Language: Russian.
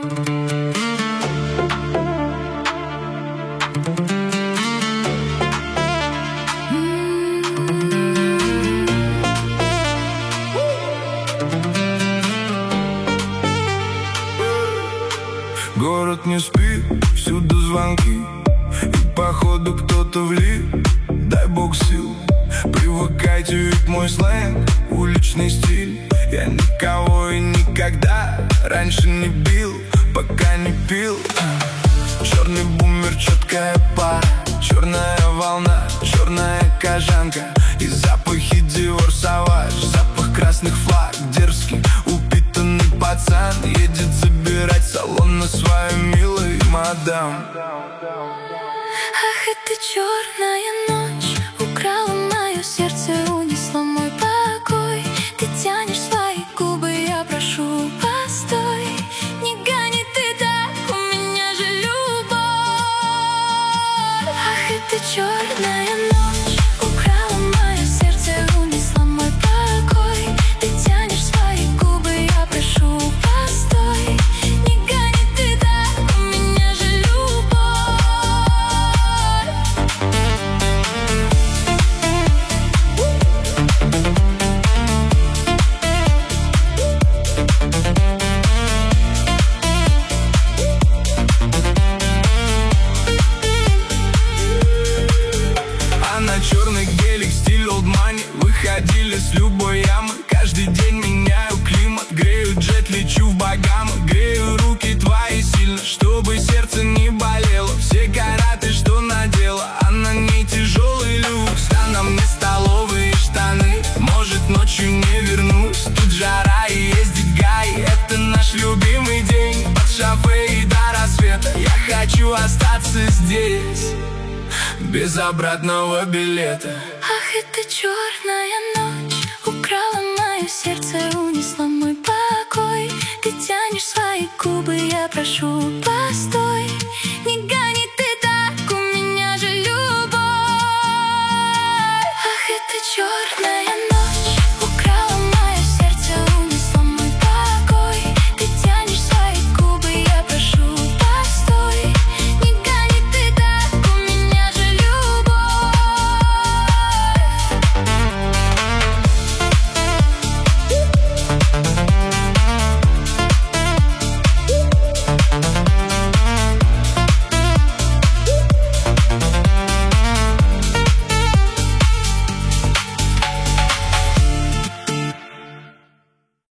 Город не спит, всюду звонки, и походу кто-то влип. Дай бог сил, привыкайте, ведь мой сленг уличный стиль. Я никого и никогда раньше не бил, пока не пил. Черный бумер, четкая пара, черная волна, черная кожанка и запахи Dior Sauvage, запах красных флаг. Дерзкий, упитанный пацан едет забирать салон на свою милую мадам. Ах, это черная ночь украла мое сердце, унесла мой покой. Ты тянешь свои губы, я прошу, постой. Не гони ты так, у меня же любовь. Ах, это черная ночь украла мое сердце, унесла мой покой. Ты тянешь свои губы, я прошу, постой. Не гони ты так, у меня же любовь. Черный гелик, стиль old money. Выходили с любой ямы. Каждый день меняю климат. Грею джет, лечу в Багамы. Грею руки твои сильно, чтобы сердце не болело. Все караты, что надела, а на ней тяжелый люкс. А на мне столовые штаны. Может, ночью не вернусь. Тут жара и ездить гай. Это наш любимый день. Под шофе и до рассвета. Я хочу остаться здесь без обратного билета. Ах, это черная ночь украла мое сердце, унесла мой покой. Ты тянешь свои губы, я прошу, постой.